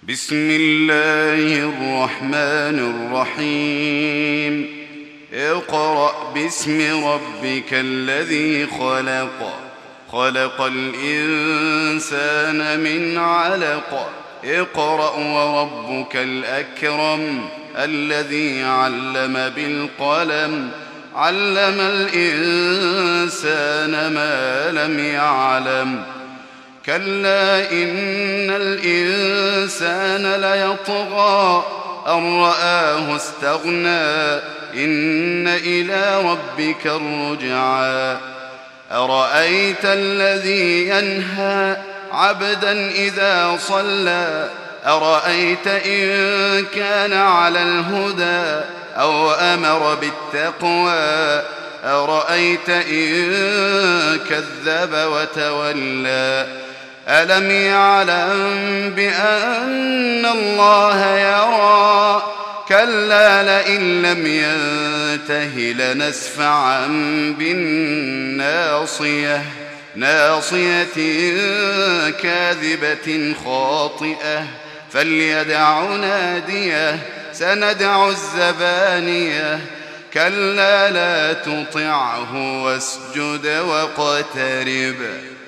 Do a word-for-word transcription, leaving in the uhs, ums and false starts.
بسم الله الرحمن الرحيم اقرأ باسم ربك الذي خلق خلق الإنسان من علق اقرأ وربك الأكرم الذي علم بالقلم علم الإنسان ما لم يعلم كلا إن الإنسان ليطغى أن رآه استغنى إن إلى ربك الرجعى أرأيت الذي ينهى عبدا إذا صلى أرأيت إن كان على الهدى أو أمر بالتقوى أرأيت إن كذب وتولى ألم يعلم بأن الله يرى كلا لئن لم ينته لنسفعا بالناصية ناصية كاذبة خاطئة فليدع ناديه سندع الزبانية كلا لا تطعه واسجد واقترب